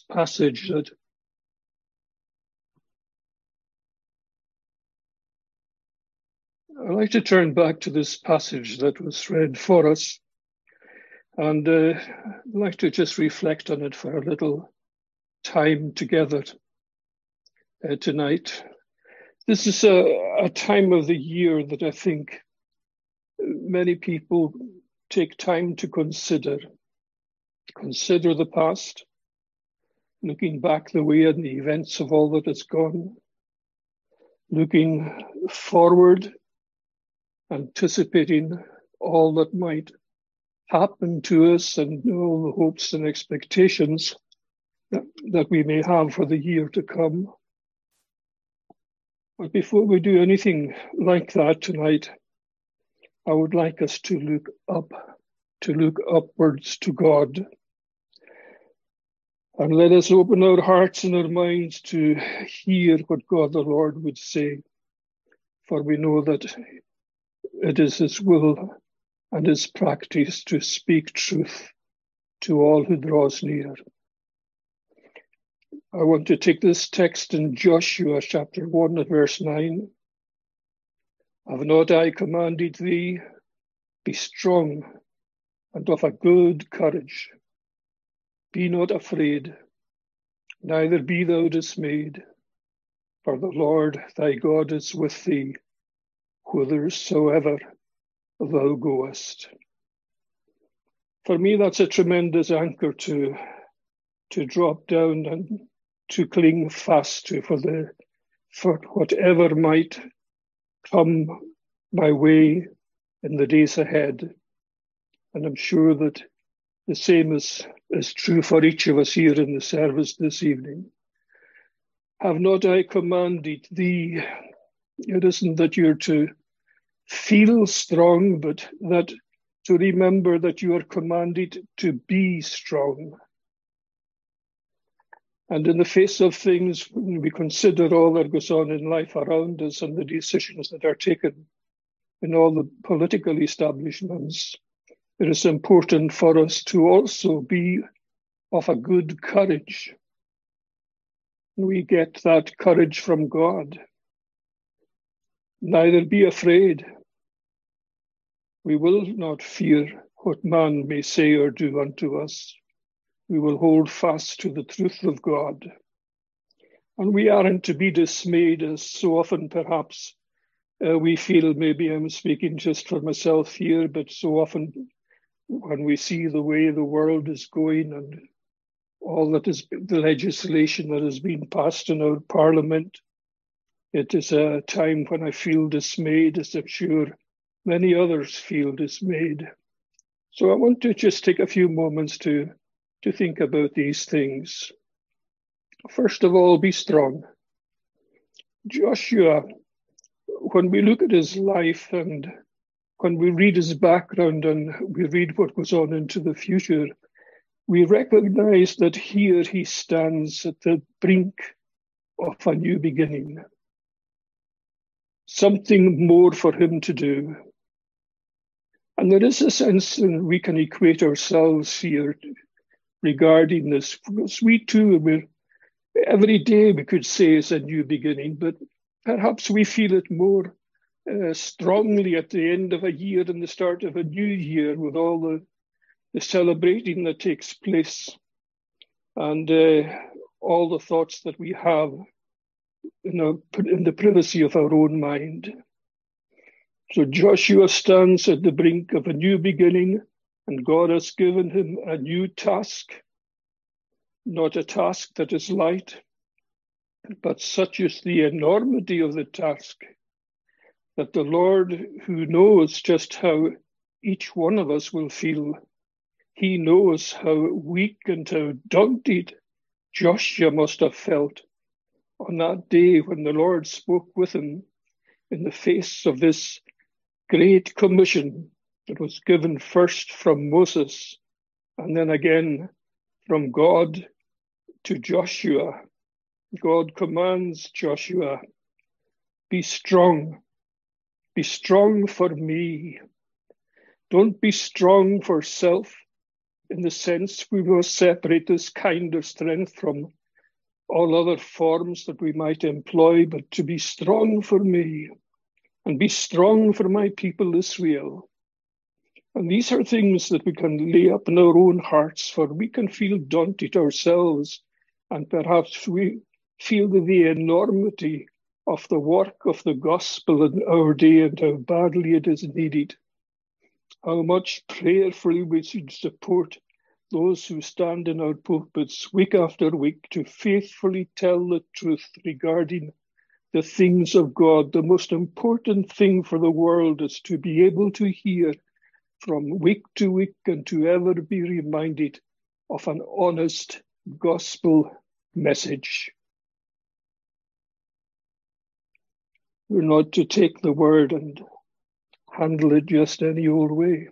passage that I'd like to turn back to this passage that was read for us, and I'd like to just reflect on it for a little time together tonight. This is a time of the year that I think many people take time to consider the past, looking back the way and the events of all that has gone, looking forward, anticipating all that might happen to us and all the hopes and expectations that we may have for the year to come. But before we do anything like that tonight, I would like us to look upwards to God. And let us open our hearts and our minds to hear what God the Lord would say. For we know that it is His will and His practice to speak truth to all who draws near. I want to take this text in Joshua chapter 1 and verse 9. Have not I commanded thee, be strong and of a good courage. Be not afraid, neither be thou dismayed, for the Lord thy God is with thee, whithersoever thou goest. For me, that's a tremendous anchor to drop down and to cling fast to for whatever might come my way in the days ahead. And I'm sure that the same is true for each of us here in the service this evening. Have not I commanded thee? It isn't that you're to feel strong, but that to remember that you are commanded to be strong. And in the face of things, when we consider all that goes on in life around us and the decisions that are taken in all the political establishments, it is important for us to also be of a good courage. We get that courage from God. Neither be afraid. We will not fear what man may say or do unto us. We will hold fast to the truth of God. And we aren't to be dismayed, as so often perhaps we feel. Maybe I'm speaking just for myself here, but so often when we see the way the world is going and all that is the legislation that has been passed in our parliament, it is a time when I feel dismayed, as I'm sure many others feel dismayed. So I want to just take a few moments to think about these things. First of all, be strong. Joshua, when we look at his life and when we read his background and we read what goes on into the future, we recognize that here he stands at the brink of a new beginning. Something more for him to do. And there is a sense that we can equate ourselves here regarding this, because we too, every day we could say is a new beginning, but perhaps we feel it more strongly at the end of a year and the start of a new year with all the celebrating that takes place and all the thoughts that we have in the privacy of our own mind. So Joshua stands at the brink of a new beginning, and God has given him a new task, not a task that is light, but such is the enormity of the task that the Lord, who knows just how each one of us will feel, he knows how weak and how daunted Joshua must have felt on that day when the Lord spoke with him in the face of this great commission that was given first from Moses and then again from God to Joshua. God commands Joshua, be strong for me. Don't be strong for self. in the sense we must separate this kind of strength from all other forms that we might employ, but to be strong for me and be strong for my people Israel. And these are things that we can lay up in our own hearts, for we can feel daunted ourselves, and perhaps we feel the enormity of the work of the gospel in our day and how badly it is needed. How much prayerfully we should support those who stand in our pulpits week after week to faithfully tell the truth regarding the things of God. The most important thing for the world is to be able to hear from week to week and to ever be reminded of an honest gospel message. We're not to take the word and handle it just any old way.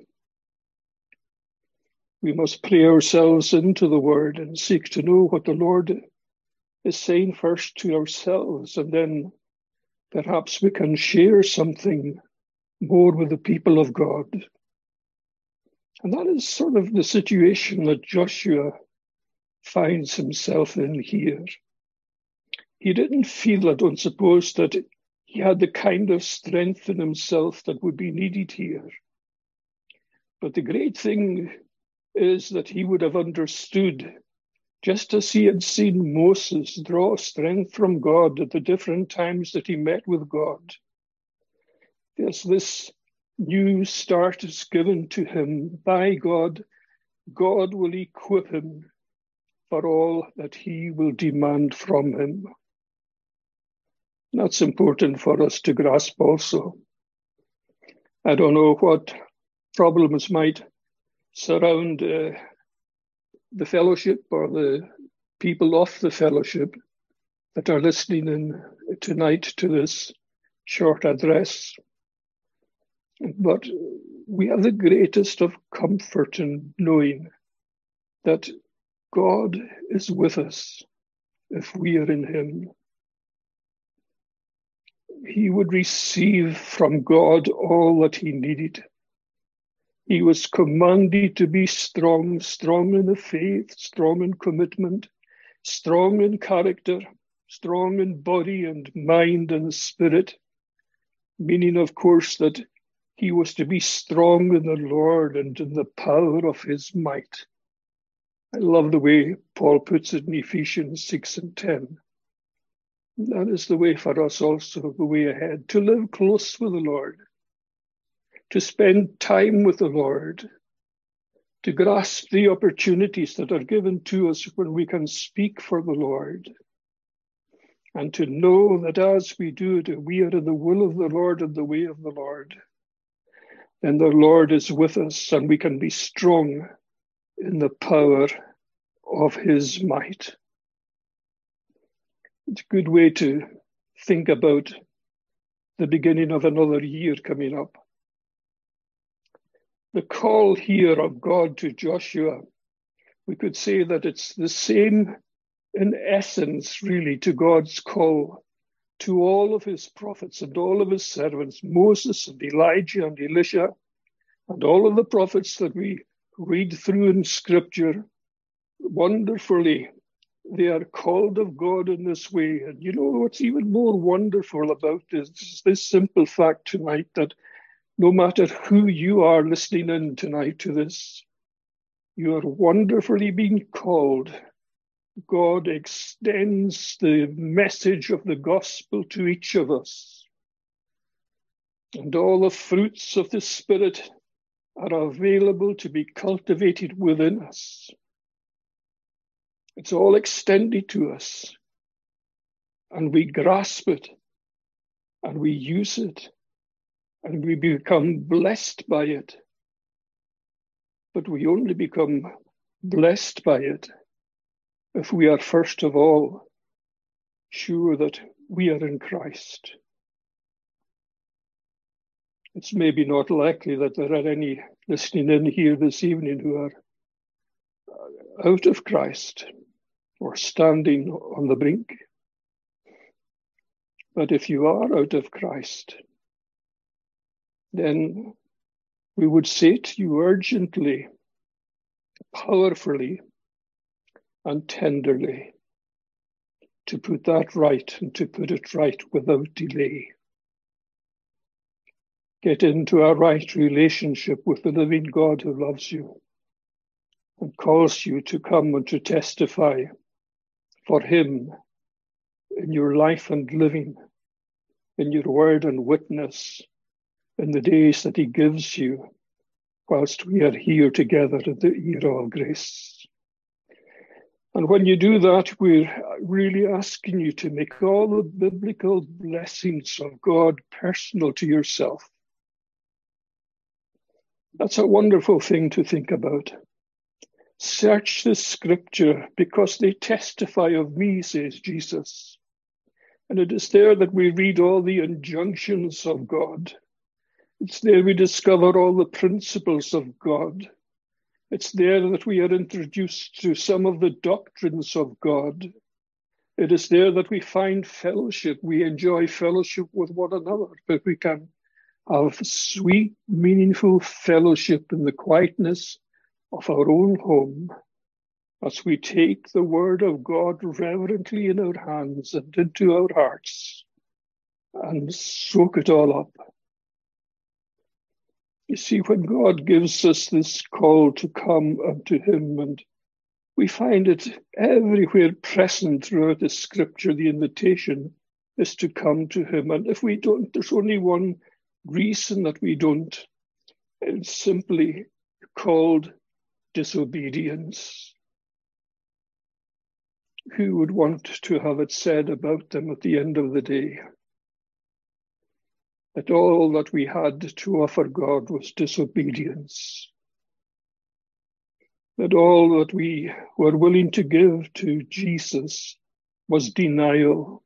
We must pray ourselves into the word and seek to know what the Lord is saying first to ourselves, and then perhaps we can share something more with the people of God. And that is sort of the situation that Joshua finds himself in here. He didn't feel, I don't suppose, that he had the kind of strength in himself that would be needed here. But the great thing is that he would have understood, just as he had seen Moses draw strength from God at the different times that he met with God. There's this new start is given to him by God. God will equip him for all that he will demand from him. That's important for us to grasp also. I don't know what problems might surround the fellowship or the people of the fellowship that are listening in tonight to this short address. But we have the greatest of comfort in knowing that God is with us if we are in him. He would receive from God all that he needed. He was commanded to be strong, strong in the faith, strong in commitment, strong in character, strong in body and mind and spirit, meaning, of course, that he was to be strong in the Lord and in the power of his might. I love the way Paul puts it in Ephesians 6 and 10. That is the way for us also, the way ahead, to live close with the Lord, to spend time with the Lord, to grasp the opportunities that are given to us when we can speak for the Lord, and to know that as we do it, we are in the will of the Lord and the way of the Lord. And the Lord is with us, and we can be strong in the power of his might. It's a good way to think about the beginning of another year coming up. The call here of God to Joshua, we could say that it's the same in essence, really, to God's call to all of his prophets and all of his servants, Moses and Elijah and Elisha, and all of the prophets that we read through in Scripture. Wonderfully, they are called of God in this way. And you know what's even more wonderful about this simple fact tonight, that no matter who you are listening in tonight to this, you are wonderfully being called. God extends the message of the gospel to each of us. And all the fruits of the Spirit are available to be cultivated within us. It's all extended to us, and we grasp it, and we use it, and we become blessed by it. But we only become blessed by it if we are first of all sure that we are in Christ. It's maybe not likely that there are any listening in here this evening who are out of Christ or standing on the brink. But if you are out of Christ, then we would say to you urgently, powerfully and tenderly to put that right and to put it right without delay. Get into a right relationship with the living God who loves you and calls you to come and to testify for him in your life and living, in your word and witness, in the days that he gives you whilst we are here together in the era of grace. And when you do that, we're really asking you to make all the biblical blessings of God personal to yourself. That's a wonderful thing to think about. Search the scripture because they testify of me, says Jesus. And it is there that we read all the injunctions of God. It's there we discover all the principles of God. It's there that we are introduced to some of the doctrines of God. It is there that we find fellowship. We enjoy fellowship with one another, but we can have sweet, meaningful fellowship in the quietness of our own home as we take the word of God reverently in our hands and into our hearts and soak it all up. You see, when God gives us this call to come unto him, and we find it everywhere present throughout the scripture, the invitation is to come to him. And if we don't, there's only one reason that we don't. It's simply called disobedience. Who would want to have it said about them at the end of the day that all that we had to offer God was disobedience? That all that we were willing to give to Jesus was denial.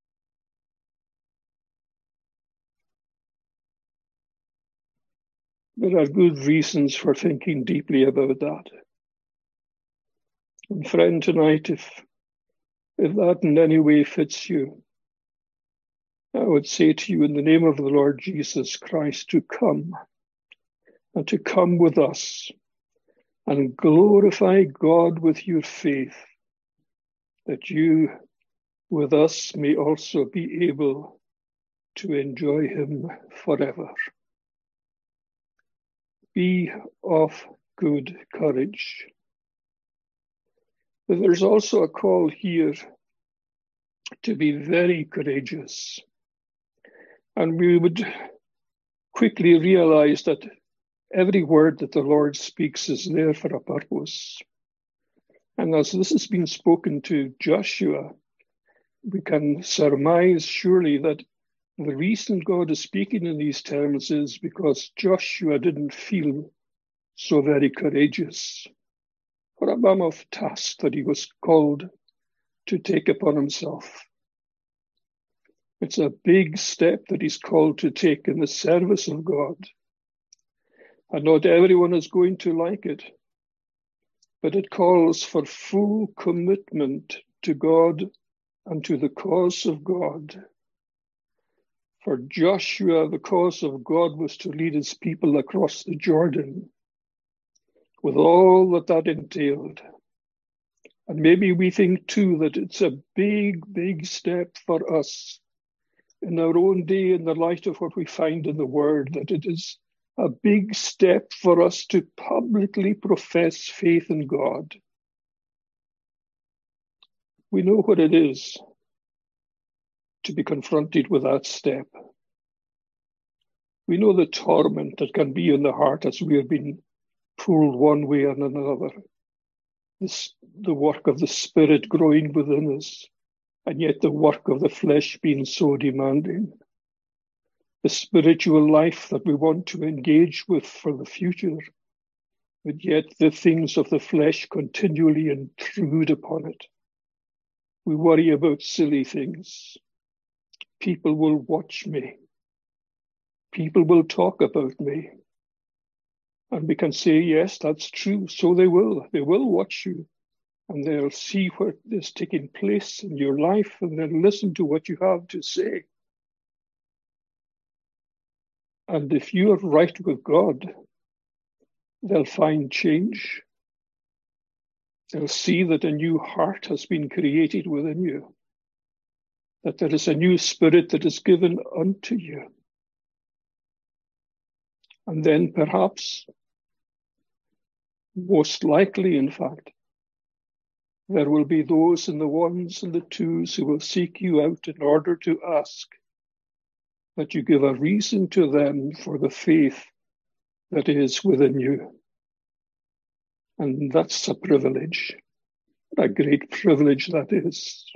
There are good reasons for thinking deeply about that. And friend, tonight, if that in any way fits you, I would say to you in the name of the Lord Jesus Christ to come and to come with us and glorify God with your faith, that you with us may also be able to enjoy him forever. Be of good courage. But there's also a call here to be very courageous. And we would quickly realize that every word that the Lord speaks is there for a purpose. And as this has been spoken to Joshua, we can surmise surely that the reason God is speaking in these terms is because Joshua didn't feel so very courageous for a mammoth task that he was called to take upon himself. It's a big step that he's called to take in the service of God. And not everyone is going to like it, but it calls for full commitment to God and to the cause of God. For Joshua, the cause of God was to lead his people across the Jordan, with all that that entailed. And maybe we think too that it's a big, big step for us in our own day in the light of what we find in the Word, that it is a big step for us to publicly profess faith in God. We know what it is to be confronted with that step. We know the torment that can be in the heart as we have been pulled one way and another. The work of the Spirit growing within us, and yet the work of the flesh being so demanding. The spiritual life that we want to engage with for the future, but yet the things of the flesh continually intrude upon it. We worry about silly things. People will watch me. People will talk about me. And we can say, yes, that's true. So they will. They will watch you. And they'll see what is taking place in your life and then listen to what you have to say. And if you are right with God, they'll find change. They'll see that a new heart has been created within you, that there is a new spirit that is given unto you. And then perhaps, most likely in fact, there will be those and the ones and the twos who will seek you out in order to ask that you give a reason to them for the faith that is within you. And that's a privilege, a great privilege that is.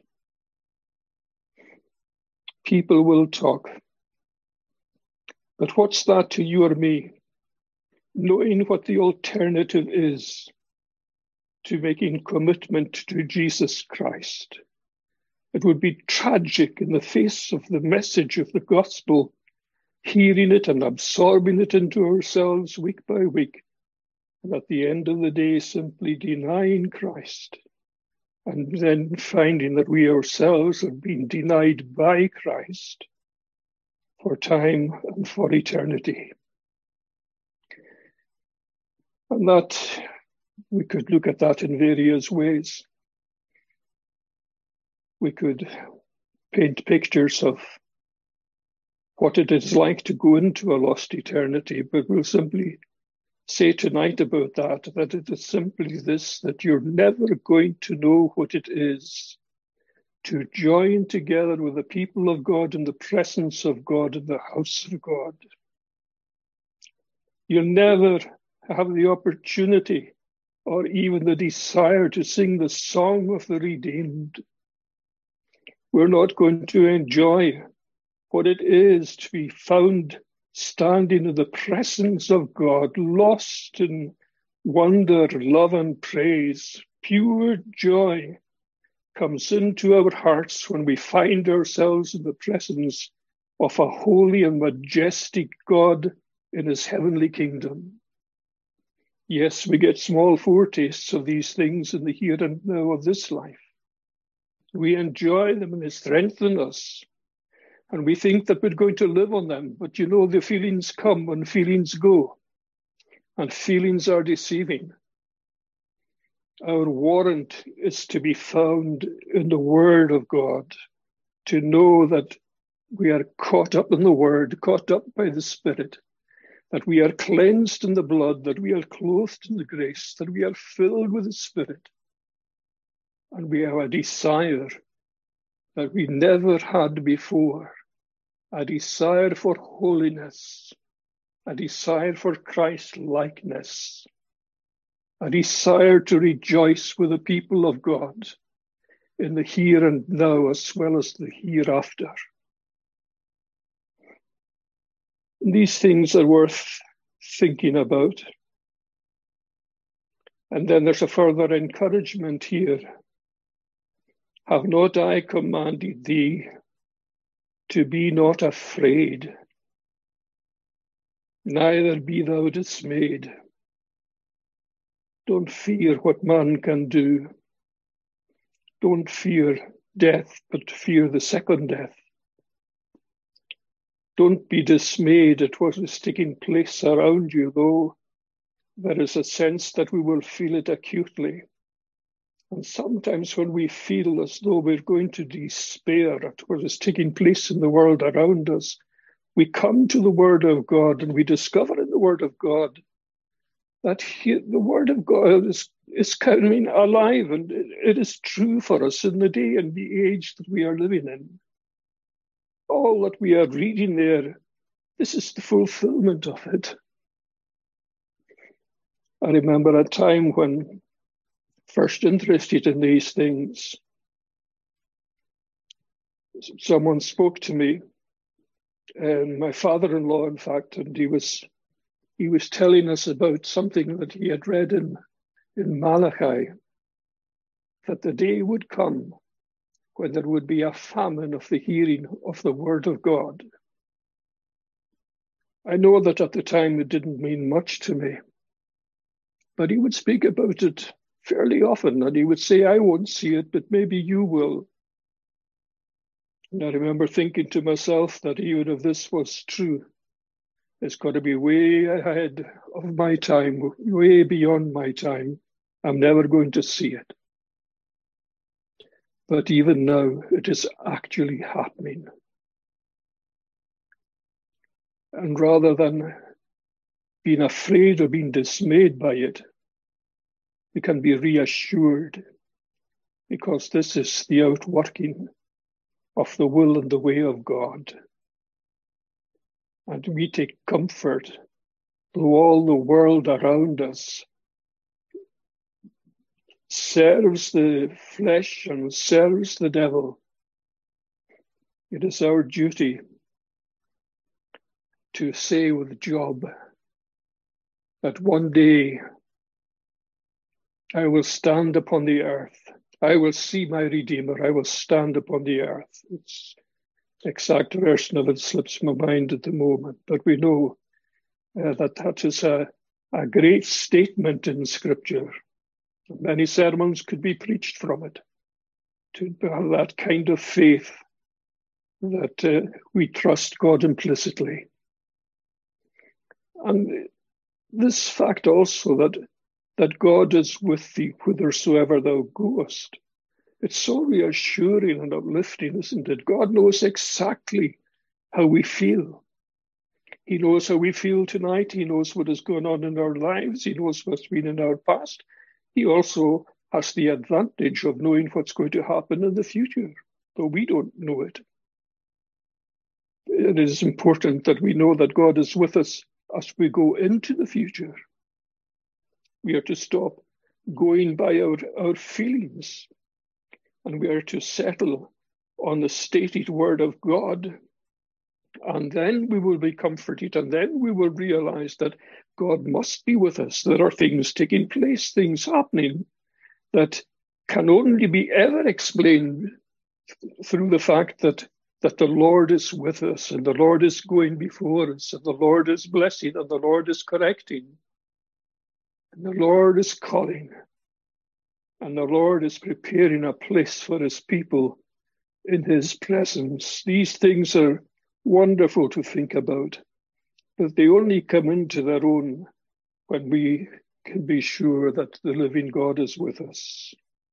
People will talk, but what's that to you or me? Knowing what the alternative is to making commitment to Jesus Christ. It would be tragic in the face of the message of the gospel, hearing it and absorbing it into ourselves week by week, and at the end of the day simply denying Christ, and then finding that we ourselves have been denied by Christ for time and for eternity. And that, we could look at that in various ways. We could paint pictures of what it is like to go into a lost eternity, but we'll simply say tonight about that it is simply this, that you're never going to know what it is to join together with the people of God in the presence of God in the house of God. You'll never have the opportunity or even the desire to sing the song of the redeemed. We're not going to enjoy what it is to be found standing in the presence of God, lost in wonder, love, and praise. Pure joy comes into our hearts when we find ourselves in the presence of a holy and majestic God in his heavenly kingdom. Yes, we get small foretastes of these things in the here and now of this life. We enjoy them and they strengthen us. And we think that we're going to live on them. But you know, the feelings come and feelings go. And feelings are deceiving. Our warrant is to be found in the Word of God, to know that we are caught up in the Word, caught up by the Spirit, that we are cleansed in the blood, that we are clothed in the grace, that we are filled with the Spirit. And we have a desire that we never had before, a desire for holiness, a desire for Christ-likeness, a desire to rejoice with the people of God in the here and now as well as the hereafter. These things are worth thinking about. And then there's a further encouragement here. Have not I commanded thee to be not afraid, neither be thou dismayed. Don't fear what man can do. Don't fear death, but fear the second death. Don't be dismayed at what is taking place around you, though there is a sense that we will feel it acutely. And sometimes when we feel as though we're going to despair at what is taking place in the world around us, we come to the Word of God and we discover in the Word of God that the Word of God is coming alive, and it is true for us in the day and the age that we are living in. All that we are reading there, this is the fulfillment of it. I remember a time when first interested in these things, someone spoke to me, my father-in-law, in fact, and he was telling us about something that he had read in Malachi, that the day would come when there would be a famine of the hearing of the word of God. I know that at the time it didn't mean much to me, but he would speak about it fairly often, and he would say, I won't see it, but maybe you will. And I remember thinking to myself that even if this was true, it's got to be way ahead of my time, way beyond my time, I'm never going to see it. But even now, it is actually happening. And rather than being afraid or being dismayed by it, we can be reassured, because this is the outworking of the will and the way of God. And we take comfort, though all the world around us serves the flesh and serves the devil. It is our duty to say with Job that one day I will stand upon the earth. I will see my Redeemer. I will stand upon the earth. It's the exact version of it slips my mind at the moment, but we know that is a great statement in Scripture. Many sermons could be preached from it, to have that kind of faith that we trust God implicitly. And this fact also that God is with thee whithersoever thou goest. It's so reassuring and uplifting, isn't it? God knows exactly how we feel. He knows how we feel tonight. He knows what is going on in our lives. He knows what's been in our past. He also has the advantage of knowing what's going to happen in the future, though we don't know it. It is important that we know that God is with us as we go into the future. We are to stop going by our feelings, and we are to settle on the stated word of God. And then we will be comforted, and then we will realize that God must be with us. There are things taking place, things happening that can only be ever explained through the fact that the Lord is with us, and the Lord is going before us, and the Lord is blessing, and the Lord is correcting, and the Lord is calling, and the Lord is preparing a place for his people in his presence. These things are wonderful to think about, but they only come into their own when we can be sure that the living God is with us.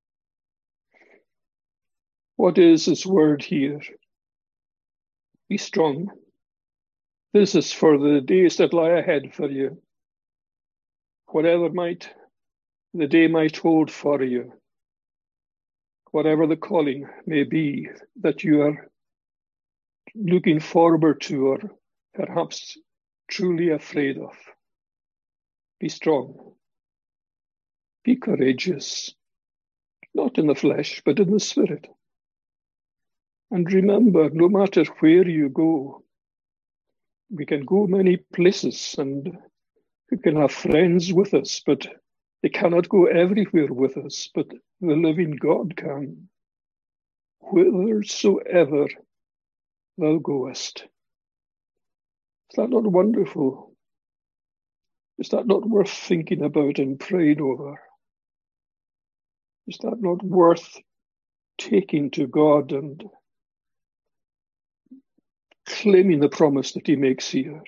What is his word here? Be strong. This is for the days that lie ahead for you. Whatever the day might hold for you, whatever the calling may be that you are looking forward to or perhaps truly afraid of, be strong. Be courageous, not in the flesh, but in the spirit. And remember, no matter where you go, we can go many places and we can have friends with us, but they cannot go everywhere with us, but the living God can. Whithersoever thou goest. Is that not wonderful? Is that not worth thinking about and praying over? Is that not worth taking to God and claiming the promise that he makes here?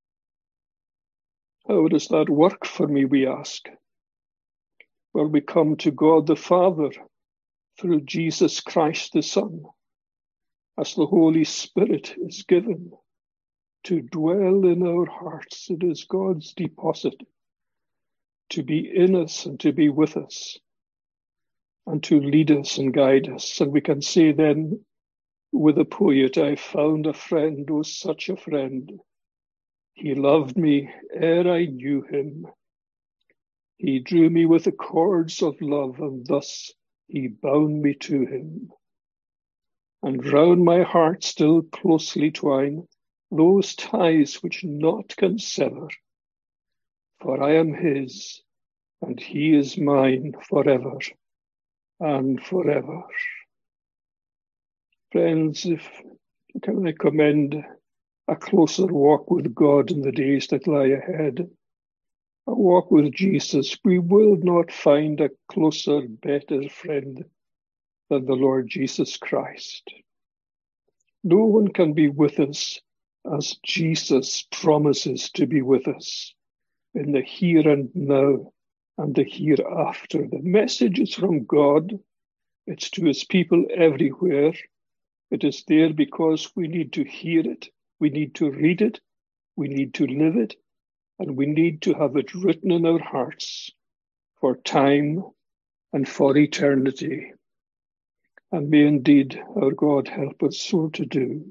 How does that work for me, we ask? Well, we come to God the Father through Jesus Christ the Son, as the Holy Spirit is given to dwell in our hearts. It is God's deposit to be in us and to be with us and to lead us and guide us. And we can say then with a poet, I found a friend, oh, such a friend. He loved me ere I knew him. He drew me with the cords of love, and thus he bound me to him. And round my heart still closely twine those ties which naught can sever. For I am his, and he is mine forever and forever. Friends, can I commend a closer walk with God in the days that lie ahead? A walk with Jesus. We will not find a closer, better friend than the Lord Jesus Christ. No one can be with us as Jesus promises to be with us in the here and now and the hereafter. The message is from God. It's to his people everywhere. It is there because we need to hear it, we need to read it, we need to live it, and we need to have it written in our hearts for time and for eternity. And may indeed our God help us so to do.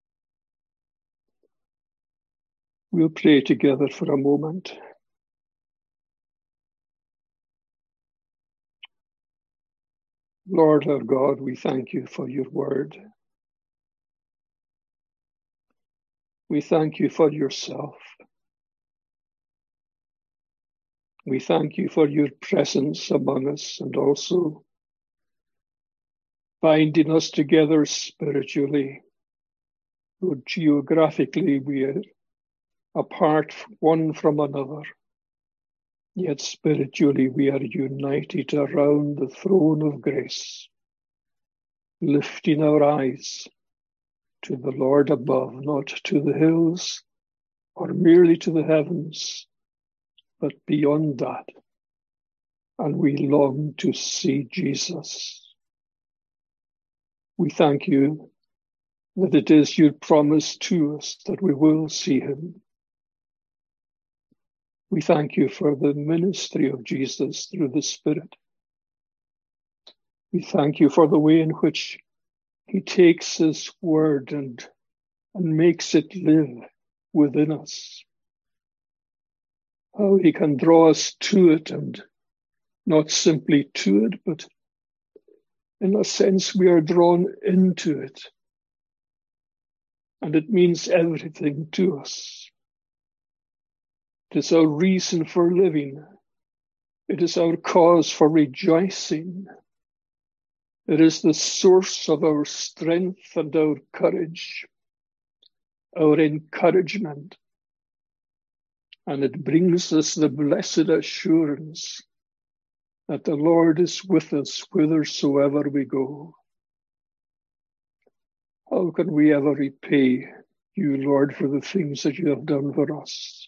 We'll pray together for a moment. Lord our God, we thank you for your word. We thank you for yourself. We thank you for your presence among us and also binding us together spiritually. Though geographically we are apart one from another, yet spiritually we are united around the throne of grace, lifting our eyes to the Lord above, not to the hills or merely to the heavens, but beyond that. And we long to see Jesus. We thank you that it is your promise to us that we will see him. We thank you for the ministry of Jesus through the Spirit. We thank you for the way in which he takes his word and makes it live within us. How he can draw us to it, and not simply to it, but in a sense we are drawn into it. And it means everything to us. It is our reason for living. It is our cause for rejoicing. It is the source of our strength and our courage, our encouragement. And it brings us the blessed assurance that the Lord is with us whithersoever we go. How can we ever repay you, Lord, for the things that you have done for us?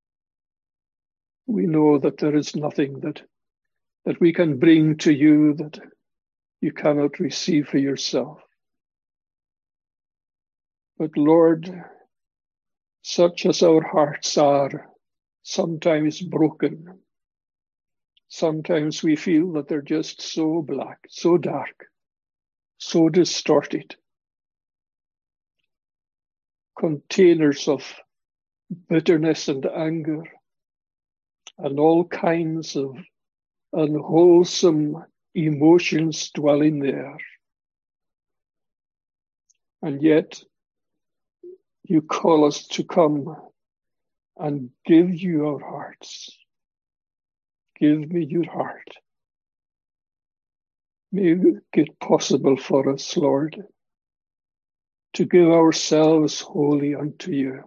We know that there is nothing that we can bring to you that you cannot receive for yourself. But Lord, such as our hearts are, sometimes broken, sometimes we feel that they're just so black, so dark, so distorted. Containers of bitterness and anger and all kinds of unwholesome emotions dwelling there. And yet, you call us to come and give you our hearts. Give me your heart. Make it possible for us, Lord, to give ourselves wholly unto you,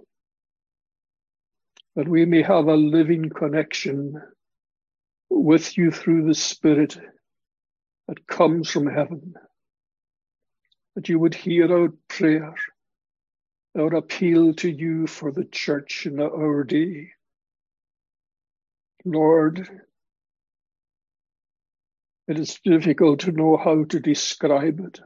that we may have a living connection with you through the Spirit that comes from heaven, that you would hear our prayer, our appeal to you for the church in our day. Lord, it is difficult to know how to describe it,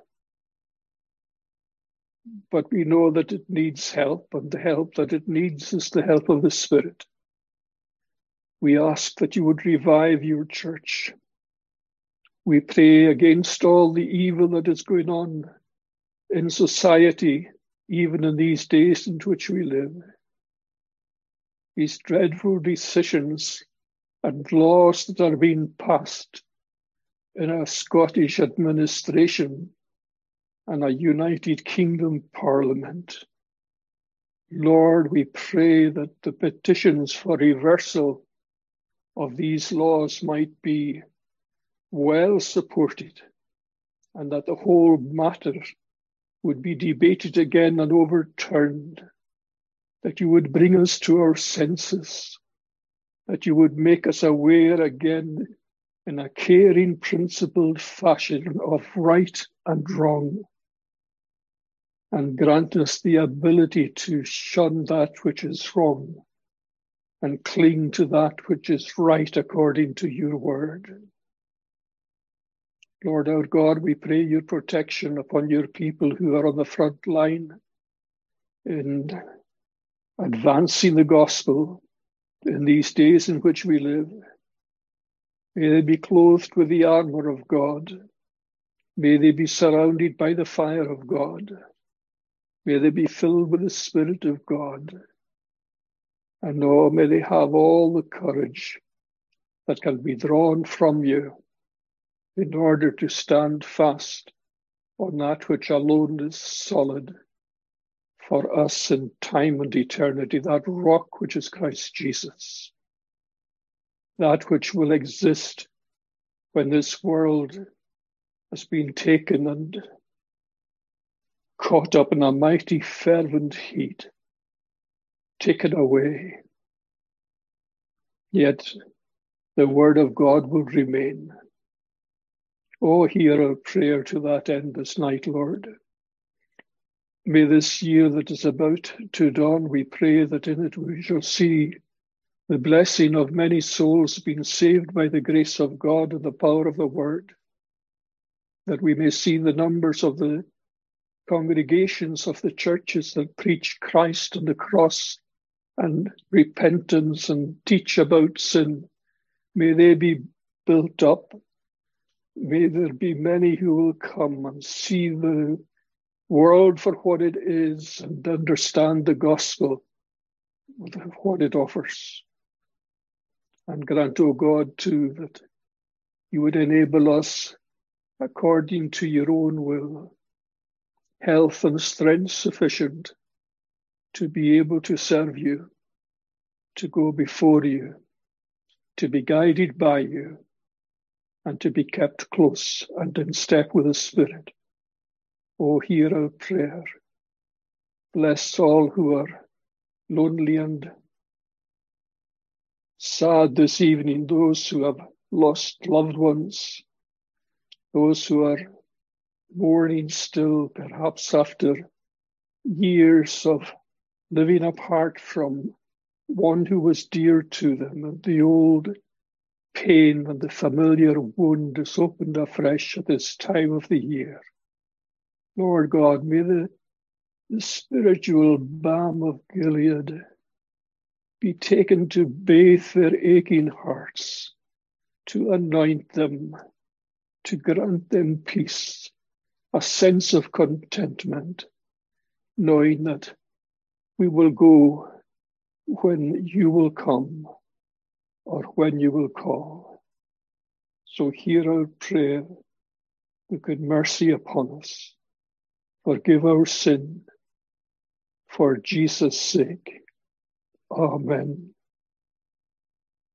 but we know that it needs help, and the help that it needs is the help of the Spirit. We ask that you would revive your church. We pray against all the evil that is going on in society, even in these days in which we live. These dreadful decisions and laws that are being passed in a Scottish administration and a United Kingdom Parliament. Lord, we pray that the petitions for reversal of these laws might be well supported, and that the whole matter would be debated again and overturned, that you would bring us to our senses, that you would make us aware again in a caring, principled fashion of right and wrong, and grant us the ability to shun that which is wrong and cling to that which is right according to your word. Lord our God, we pray your protection upon your people who are on the front line in advancing the gospel in these days in which we live. May they be clothed with the armor of God. May they be surrounded by the fire of God. May they be filled with the Spirit of God. And oh, may they have all the courage that can be drawn from you in order to stand fast on that which alone is solid for us in time and eternity, that rock which is Christ Jesus, that which will exist when this world has been taken and caught up in a mighty fervent heat, taken away. Yet the word of God will remain. Oh, hear our prayer to that end this night, Lord. May this year that is about to dawn, we pray that in it we shall see the blessing of many souls being saved by the grace of God and the power of the word, that we may see the numbers of the congregations of the churches that preach Christ and the cross and repentance and teach about sin. May they be built up. May there be many who will come and see the world for what it is and understand the gospel, what it offers. And grant, O God, too, that you would enable us, according to your own will, health and strength sufficient to be able to serve you, to go before you, to be guided by you, and to be kept close and in step with the Spirit. Oh, hear our prayer. Bless all who are lonely and sad this evening, those who have lost loved ones, those who are mourning still, perhaps after years of living apart from one who was dear to them, and the old pain and the familiar wound is opened afresh at this time of the year. Lord God, may the spiritual balm of Gilead be taken to bathe their aching hearts, to anoint them, to grant them peace, a sense of contentment, knowing that we will go when you will come or when you will call. So hear our prayer, with good mercy upon us. Forgive our sin for Jesus' sake. Amen.